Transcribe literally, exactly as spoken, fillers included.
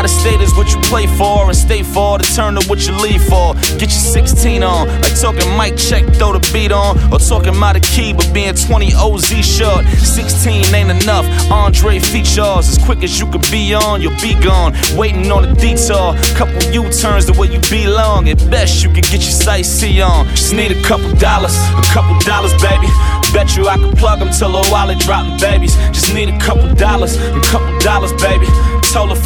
Out of state is what you play for, and stay for to turn to what you leave for. Get your sixteen on, like talking mic check, throw the beat on, or talking about a key but being twenty O Z short. sixteen ain't enough, Andre features. As quick as you could be on, you'll be gone. Waiting on a detour, couple U-turns to where you belong. At best you could get your sight see on. Just need a couple dollars, a couple dollars baby. Bet you I can plug them till her wallet dropping babies. Just need a couple dollars, a couple dollars baby. Told her